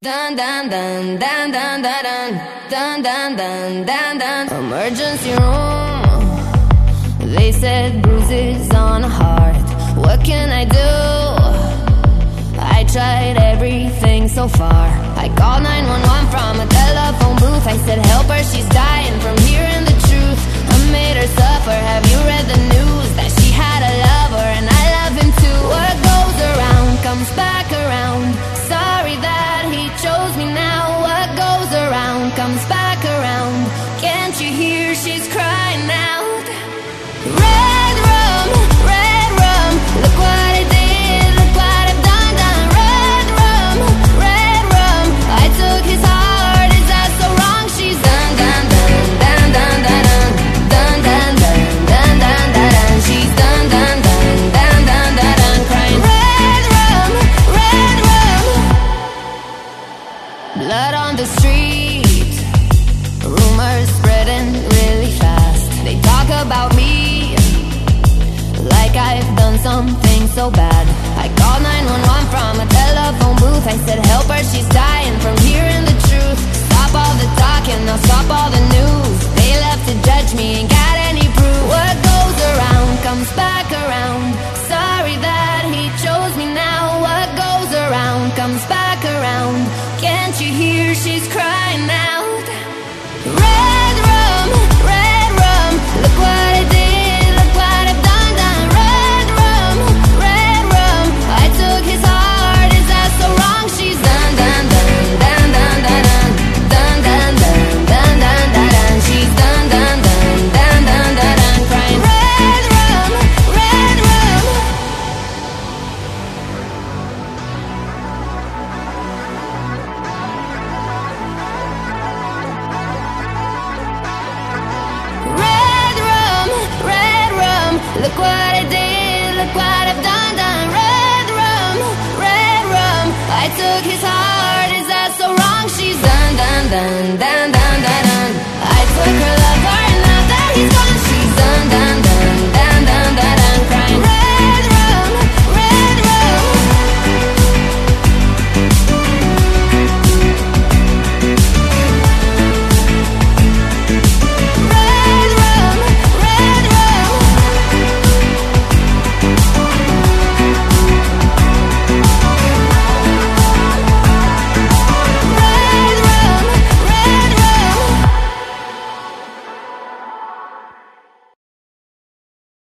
Dun dun dun dun dun dun dun dun dun dun dun. Emergency room. They said bruises on a heart. What can I do? I tried everything so far. I called 911 from a telephone booth. I said help her, she's dying from hearing the truth. I made her suffer. Have you read the news that she had a lover and I love him too? What goes around comes back around. Sorry that he chose me now. What goes around comes back around. Can't you hear she's crying out? Red rum, look what I did, look what I've done, done. Red rum, I took his heart, is that so wrong? She's dun dun dun dun dun dun dun dun dun dun dun dun dun. She's dun dun dun dun dun dun dun, crying red rum. Blood on the street, rumors spreading really fast. They talk about me like I've done something so bad. I called 911 from a telephone booth. I said help her, she's dying from hearing the truth. Stop all the talking, now stop all the news. They left to judge me, ain't got any proof. What goes around comes back around. Sorry that he chose me now. What goes around comes back around. Can't you hear she's crying out?